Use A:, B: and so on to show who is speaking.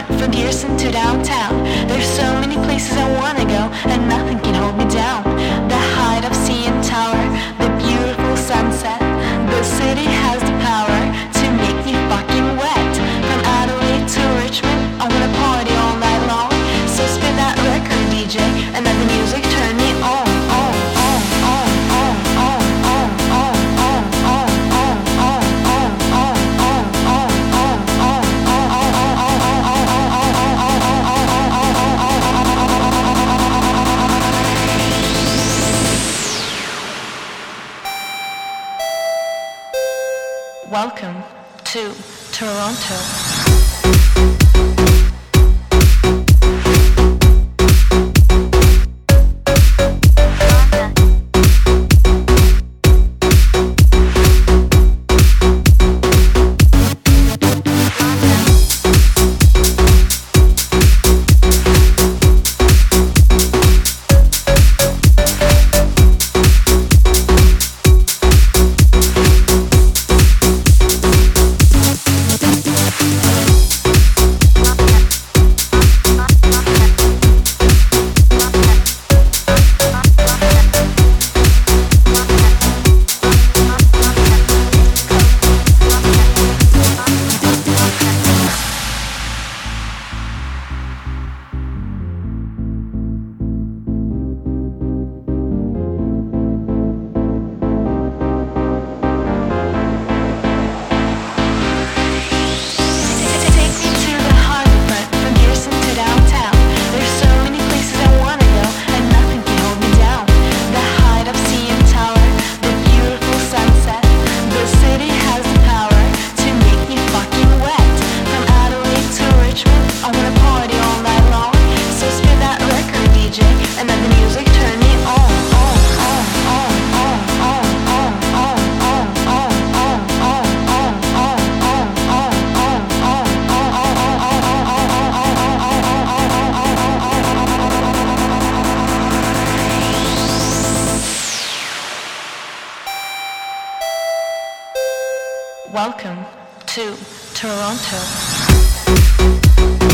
A: from Pearson to downtown. There's so many places I wanna go, and nothing can hold me down. The height of CN Tower, the beautiful sunset. The city has the power to make me fucking wet. From Adelaide to Richmond, I wanna party all night long. So spin that record, DJ, and let the music turn me on, on, on, on, on, on, on, on, on, on, on, on, on, on, on, on, on, Welcome to Toronto. Welcome to Toronto.